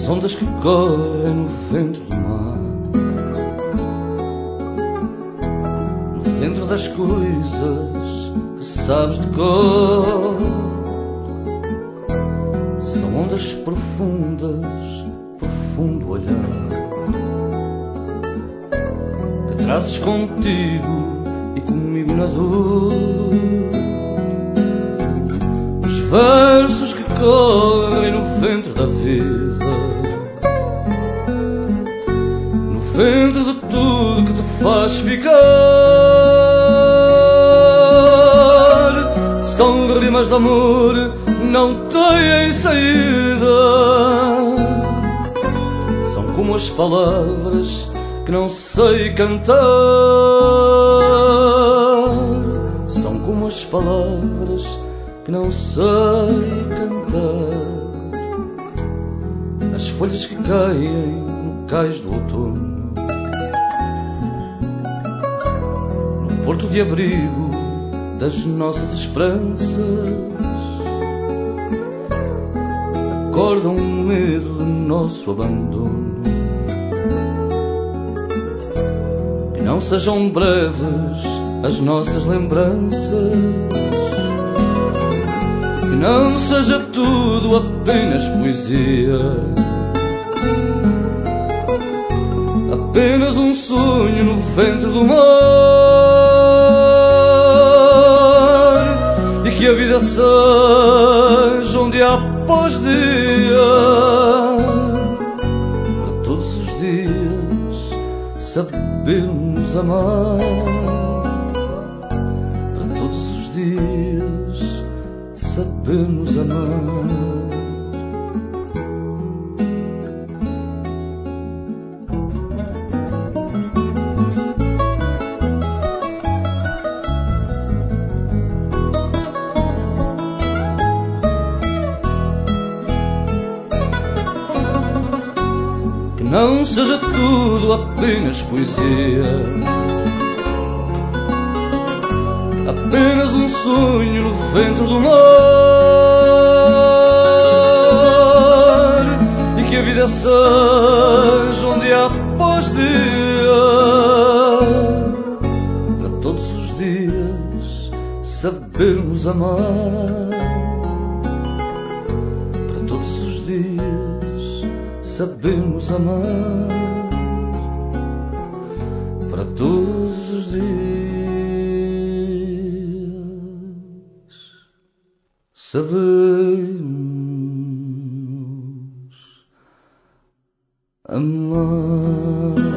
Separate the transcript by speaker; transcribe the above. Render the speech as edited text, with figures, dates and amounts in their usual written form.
Speaker 1: as ondas que correm no ventre do mar, no ventre das coisas que sabes de cor. São ondas profundas, profundo olhar, que trazes contigo e comigo na dor. Os versos que correm no ventre da vida, no ventre de tudo que te faz ficar. São rimas de amor, não têm saída. São como as palavras que não sei cantar. São como as palavras que não sei cantar. As folhas que caem no cais do outono, no porto de abrigo das nossas esperanças, acordam o medo do nosso abandono. Que não sejam breves as nossas lembranças, que não seja tudo apenas poesia, apenas um sonho no ventre do mar. E que a vida seja um dia após dia, para todos os dias sabermos amar. Para todos os dias sabermos amar. Não seja tudo apenas poesia, apenas um sonho no ventre do mar. E que a vida seja um dia após dia, para todos os dias sabermos amar. Para todos os dias sabemos amar. Para todos os dias sabemos amar.